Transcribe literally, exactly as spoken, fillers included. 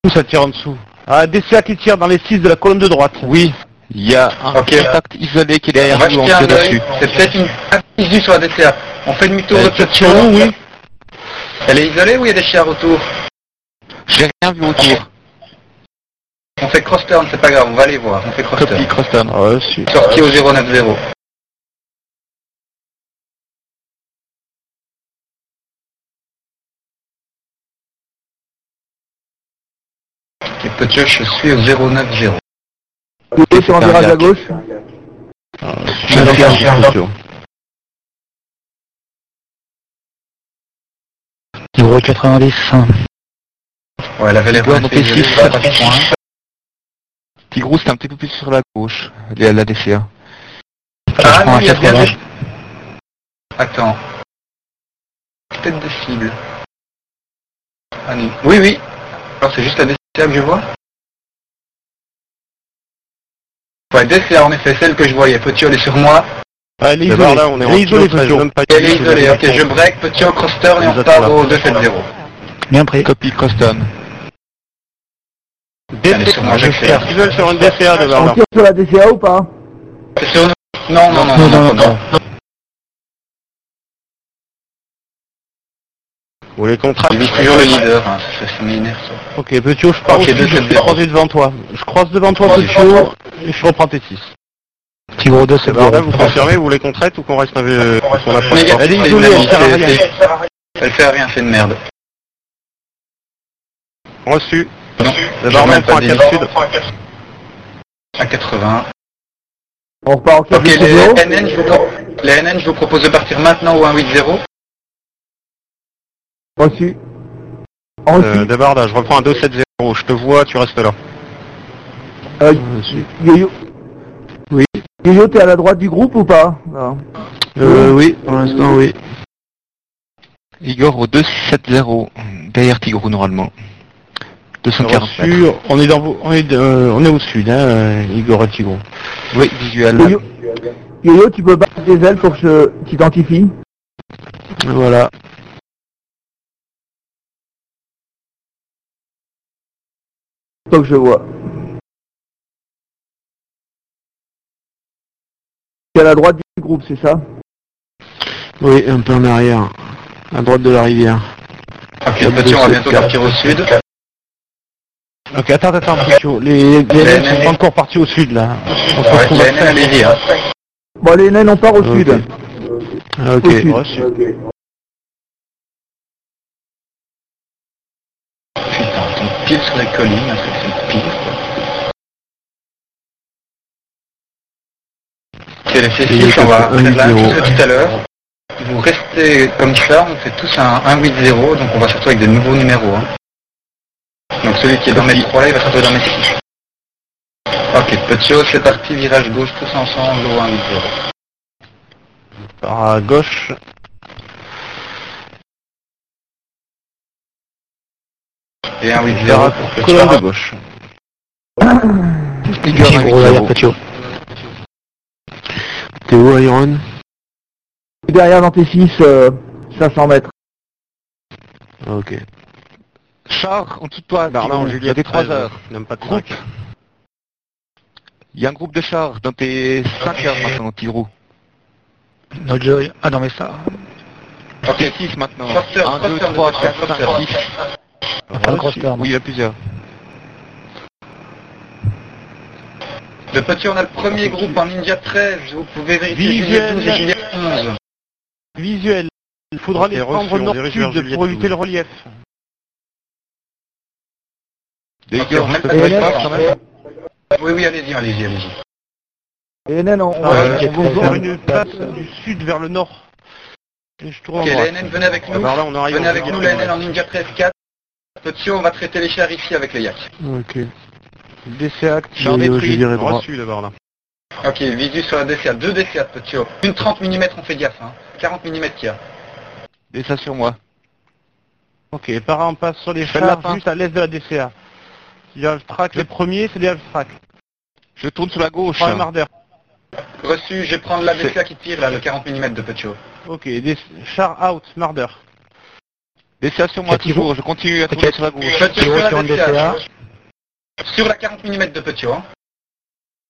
Où ça tire en dessous? Ah, D C A qui tire dans les six de la colonne de droite. Oui, il y a un okay. contact isolé qui est derrière nous, on tire dessus. C'est peut-être une visu sur la D C A. On fait demi-tour de peut-être sur nous, oui. Elle est isolée ou il y a des chiens autour? J'ai rien vu autour. On fait cross-turn, c'est pas grave, on va aller voir. On fait cross-turn. Copie cross-turn. Ah, ouais, si. Sortie au zéro neuf zéro. Et petit, je suis au zéro neuf zéro. Vous êtes sur un virage à gauche? Ah, je vais faire un petit Zéro quatre-vingt-dix. Ouais, elle avait l'air Tigrou, de donc ici, Tigrou, c'est un petit peu plus sur la gauche, la D C A. Ah non, il y a bien des... Attends. Tête de cible. Ah non. Oui, oui. Alors c'est juste la D C A que je vois. Ouais, D C A en effet, celle que je voyais. Petit, elle est sur moi. Ah, elle est isolée, là, on est elle est isolée, Elle est isolée, ok, je break, petit au cross-turn et on repart au deux sept zéro. Bien pris. Copie cross-turn. D C A, j'espère. Ils veulent sur une D C A de Bernard. On tire sur la D C A ou pas? C'est sur nous. Non, non, non, non, non, non. Vous les contrats? Il vise toujours le leader, hein, ça, ça m'énerve ça. Ok, Petit, je pars Ok, aussi, deux je sept suis zéro. croisé devant toi. Je croise devant toi, Petit, et je reprends T six. Tigrou deux, C'est c'est Bernard, bon. vous confirmez, vous les contraites ou qu'on reste euh, sur la Négatif, Elle est c'est isolée, elle sert à c'est- rien. c'est- Elle fait rien, c'est une merde. Reçu. Non, Le barman prend un quatre sud. à quatre-vingts. On repart en quatre Ok, les zéro. N N, je vous, pro- les N N, je vous propose de partir maintenant au un huit zéro. Reçu. Euh, Reçu. Debarda, je reprends un deux sept zéro. Je te vois, tu restes là. Euh, Reçu. Yo-Yo. Oui. Yo-Yo, t'es à la droite du groupe ou pas? Non. Euh, oui, pour l'instant, oui. Igor au deux sept zéro, derrière Tigrou normalement. deux cent quarante Reçu. mètres. On est dans vos- on est, euh, on est au sud, hein, euh, Igor et Tigrou. Oui, visuel. Yo-Yo, Yo-Yo, tu peux battre des ailes pour que je t'identifie? Voilà. Faut que je vois. Tu es à la droite du groupe, c'est ça? Oui, un peu en arrière. À droite de la rivière. Ok, petit, on va bientôt partir au sud. Ok, attends, attends, Pichot. Les, les N N sont pas encore partis au sud, là. On se Ouais, retrouve les à N N, allez-y, hein. Bon, les N N, on part au Ok. sud. Ah, ok, Au sud. reçu. Putain, on tombe pile sur les collines, est-ce que c'est pire, quoi. Ok, les C six, on va faire la même chose que tout à l'heure. Vous restez comme ça, on fait tous un un huit zéro, donc on va se retrouver avec des nouveaux numéros, hein. Donc celui qui est dans mes trois là, il va se retrouver dans mes six. Ok, petit haut, c'est parti, virage gauche, tous ensemble, au un huit zéro. Par à gauche. Et un huit Vers zéro la pour petit colonne de haut. gauche. Igor Tigrou avec derrière Tigrou. Patio. T'es où, Iron? Derrière dans T six, euh, cinq cents mètres. Ok. Char, en dessous de toi, Bernard, Tigrou. en Il y a Juliette, des trois treize, heures. N'aime pas de Groupe. cinq. Il y a un groupe de chars dans tes cinq heures maintenant, Tigrou. No Joy. Ah non mais ça. Ok, T'es six maintenant. Cross-turn, un, deux, cross-turn, trois, cross-turn, quatre, cinq, cross-turn. six. On va faire le cross-turn. Oui, il y en a plusieurs. Le petit, on a le premier groupe en Ninja treize, vous pouvez vérifier Juliette Visuel. douze et Juliette onze. Visuel. Il faudra Ok, les reçu, prendre on dirige vers nord-sud Juliette pour éviter douze. le relief. Des Ok, Igor, on je met te pas de fais relief. pas quand même. Oui, oui, allez-y, allez-y, allez-y. Les N N, on, on, Ah, on- on va on- ouvrir une place du sud vers le nord. Et je tourne Ok, en les droite. N N, venez avec nous. Par là, on arrive Venez au avec Juliette nous, les N douze. N en Ninja treize quatre. Petit, on va traiter les chars ici avec les yaks. Ok. D C A, Char je détruit. dirais droit. Reçu d'abord là. Ok, visu sur la D C A, deux D C A, petit haut. Une trente millimètres, on fait gaffe, hein. quarante millimètres qu'il y a. Et ça sur moi. Ok, par là, on passe sur les Je fais le chars lapin. juste à l'est de la D C A. Il y a le track, les premiers, c'est les track. Je tourne sur la gauche. Prends un marder. Reçu, je vais prendre la D C A qui tire, là, le quarante millimètres de petit haut. Ok, des chars out, marder. Laissez sur moi Tigrou. toujours, je continue à tourner Ok. sur la gauche. Petit Tigrou sur sur la une D C A. D C A. Sur la quarante millimètres de Petiot. Hein.